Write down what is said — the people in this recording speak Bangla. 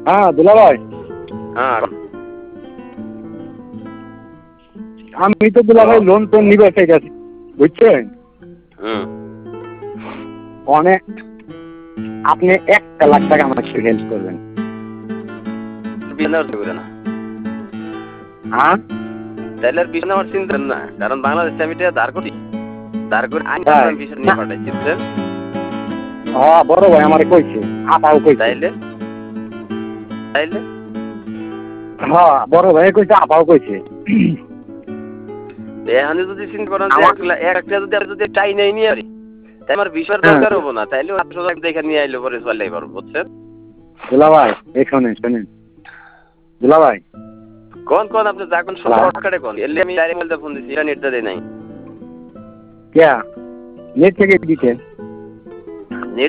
হ্যাঁ দুলা ভাই, হ্যাঁ আমি তো দুলা ভাই লোন টোন নিবে চাইছি, বুঝছেন? অনেক, আপনি 1 লাখ টাকা আমার একটু হেল্প করবেন। না হ্যাঁ তাহলে আর বিষয় আমার চিন্তা না, কারণ বাংলাদেশে আমি ধার করি, ধার করে আইন বিষয় নিয়ে পাঠাইছি, বুঝলেন? হ্যাঁ বড় ভাই আমার কইছে, আপাও কইছে। তাইলে তাইলে হ্যাঁ বড় ভাই কইছে, আপাও কইছে। এখানে যদি চিন্তা করেন যে 1 লাখ যদি চাই নাই নিয়ে আসি, তাই আমার বিষয়ের দরকার হবো না, তাইলে 800 লাখ দেখে নিয়ে আইলে পরে চলে পারবো, বুঝছেন? দুলা ভাই এখানে শোনেন, দুলা ভাই কোন কোন আপনি যা কোন শর্টকাটে কোন, এলে আমি ডাইরেক্ট বলতে ফোন দিছি, এটা নেট দেয় নাই। কে নেট থেকে দিতেন?